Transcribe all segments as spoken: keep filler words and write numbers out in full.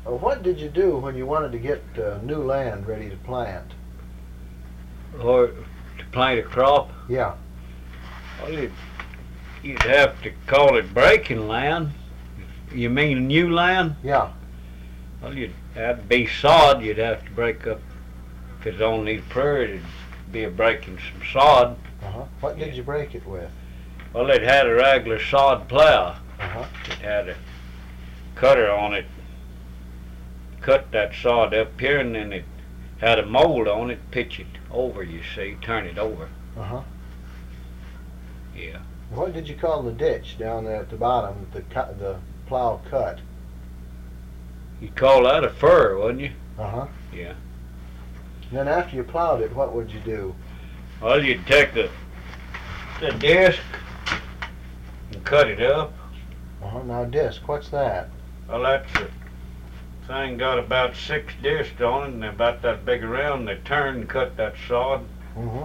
uh, what did you do when you wanted to get uh, new land ready to plant? Or to plant a crop? Yeah. Well, you'd, you'd have to call it breaking land. You mean new land? Yeah. Well, you'd have to be sod. You'd have to break up. If it's on these prairies, it'd be a breaking some sod. Uh-huh. What did you break it with? Well, it had a regular sod plow. Uh-huh. It had a cutter on it. Cut that sod up here, and then it had a mold on it. Pitch it over, you see, turn it over. Uh-huh. Yeah. What did you call the ditch down there at the bottom, the cut, the plow cut? You'd call that a furrow, wouldn't you? Uh-huh. Yeah. Then after you plowed it, what would you do? Well, you'd take the the disc and cut it up. Uh-huh. Now disc, what's that? Well, that's a thing got about six discs on it, and they're about that big around. They turn and cut that sod. Mm-hmm.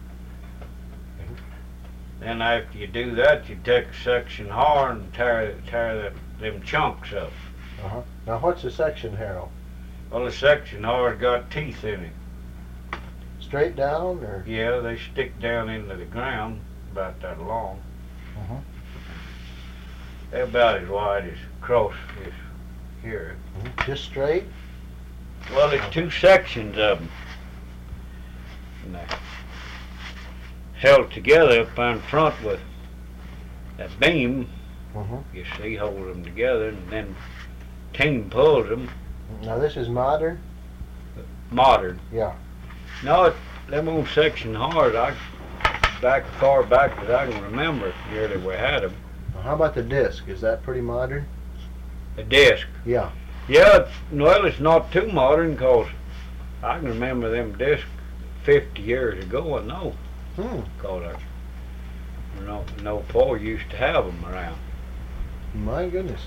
Then after you do that, you take a section hard and tear tear the, them chunks up. Uh-huh. Now what's a section harrow? Well, the section hard got teeth in it. Straight down or? Yeah, they stick down into the ground about that long. Uh-huh. They're about as wide as across this here. Mm-hmm. Just straight? Well, there's two sections of them. And they're held together up in front with that beam, Mm-hmm. you see, hold them together, and then team pulls them. Now this is modern? Modern. Yeah. No, it, them old section hard, I, back far back as I can remember, nearly we had them. Now how about the disc? Is that pretty modern? The disc. Yeah. Yeah, it's, well, it's not too modern, because I can remember them discs fifty years ago, I know. Hmm. Because I no, no Paul used to have them around. My goodness.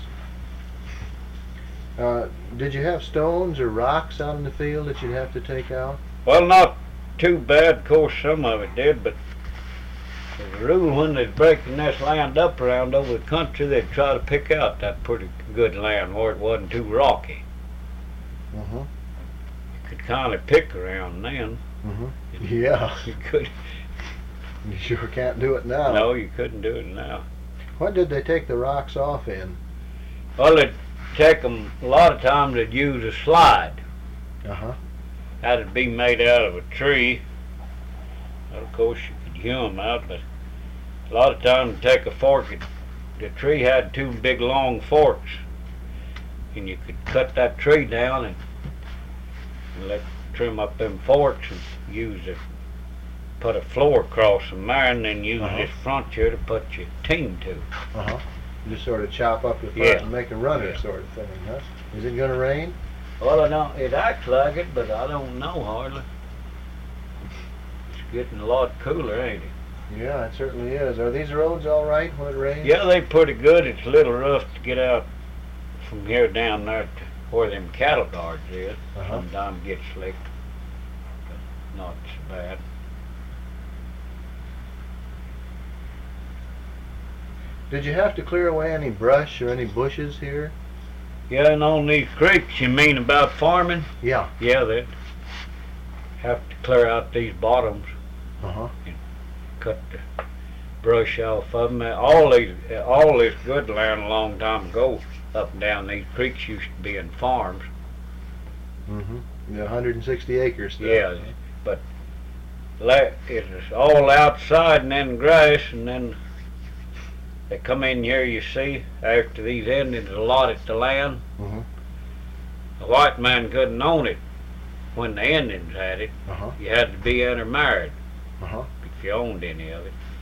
Uh, did you have stones or rocks out in the field that you'd have to take out? Well, not too bad, of course, some of it did, but as a rule, when they're breaking this land up around over the country, they'd try to pick out that pretty good land where it wasn't too rocky. Mm-hmm. You could kind of pick around then. Mm-hmm. Yeah. You could. You sure can't do it now. No, you couldn't do it now. What did they take the rocks off in? Well, they'd take them, a lot of times they'd use a slide. Uh-huh. That'd be made out of a tree. Well, of course, you could hew them out, but a lot of times they'd take a fork. It, the tree had two big long forks, and you could cut that tree down and, and let trim up them forks and use it. Put a floor across them there, and then use Uh-huh. this front here to put your team to. Uh-huh. Just sort of chop up the front Yeah. and make a runner Yeah. sort of thing, huh? Is it going to rain? Well, I don't, it acts like it, but I don't know hardly. It's getting a lot cooler, ain't it? Yeah, it certainly is. Are these roads all right when it rains? Yeah, they pretty good. It's a little rough to get out from here down there to where them cattle guards is. Uh-huh. Sometimes it gets slick, but not so bad. Did you have to clear away any brush or any bushes here? Yeah, and on these creeks, you mean about farming? Yeah. Yeah, they'd have to clear out these bottoms, Uh-huh. cut the brush off of them. All these, all this good land a long time ago, up and down these creeks used to be in farms. Mm-hmm. The one hundred sixty acres stuff. Yeah, but la- it's all outside and then grass, and then they come in here, you see, after these Indians allotted the land. Mm-hmm. The white man couldn't own it when the Indians had it. Uh-huh. You had to be intermarried Uh-huh. if you owned any of it.